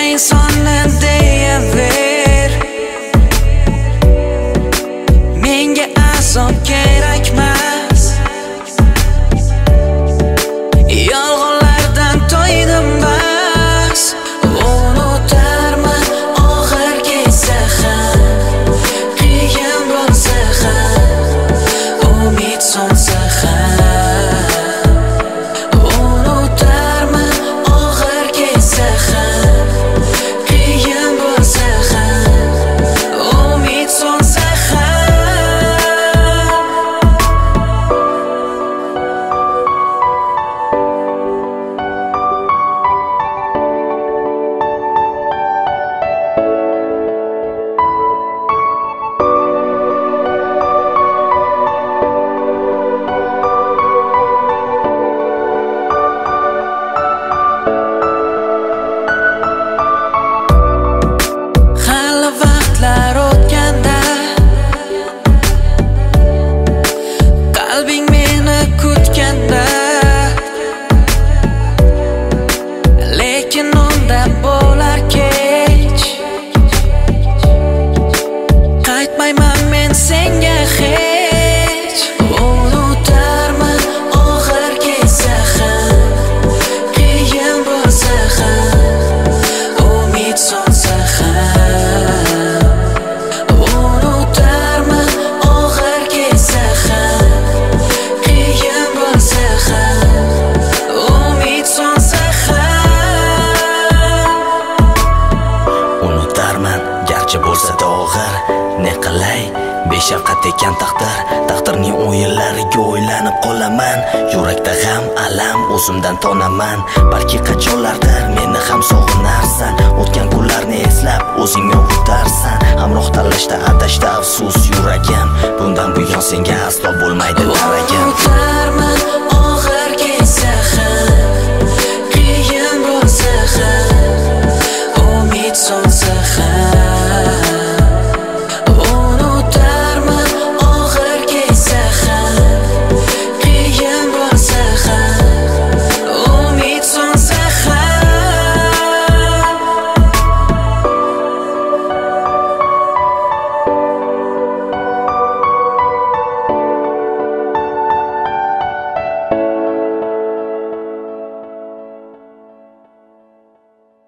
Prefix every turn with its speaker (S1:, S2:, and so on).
S1: insonni deyaver. Menga azob kerakmas, yolg'onlardan to'ydim bas. Unutarman oxir ketsa ham, qiyin bo'lsa ham, umid so'nsa ham. Unutarman oxir ketsa ham, qiyin bo'lsa ham, umid so'nsa ham. Hali vaqtlar o'tganda, qalbing meni kutganda, lekin unda bo'lar kech. Qaytmayman men senga hech. Unutarman oxir ketsa ham, qiyin bo'lsa ham, umid so'nsa ham. Unutarman oxir ketsa ham, qiyin bo'lsa ham, umid so'nsa ham.
S2: Unutarman garchi bo'lsa-da og'ir, ne qilay beshafqat ekan taqdir. Taqdirning o'yinlariga o'ylanib qolaman, yurakda g'am alam o'zimdan tonaman. Balki qachonlardir meni ham sog'inarsan, o'tgan kunlarni eslab o'zingni unutarsan. Hamroh tanlashda adashda afsus yuragim, bundan buyon senga aslo bo'lmaydi daragim.
S1: Unutarman oxir ketsa ham, qiyin bo'lsa ham, umid so'nsa ham.